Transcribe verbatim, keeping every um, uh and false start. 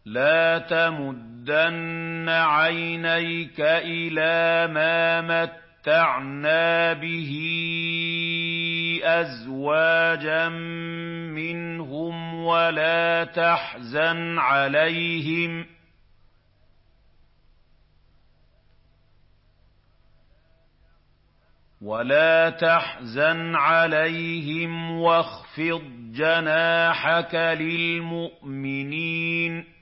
لَا تَمُدَّنَّ عَيْنَيْكَ إِلَىٰ مَا مَتَّعْنَا بِهِ أَزْوَاجًا مِّنْهُمْ وَلَا تَحْزَنْ عَلَيْهِمْ وَلَا تَحْزَنْ عَلَيْهِمْ وَاخْفِضْ جَنَاحَكَ لِلْمُؤْمِنِينَ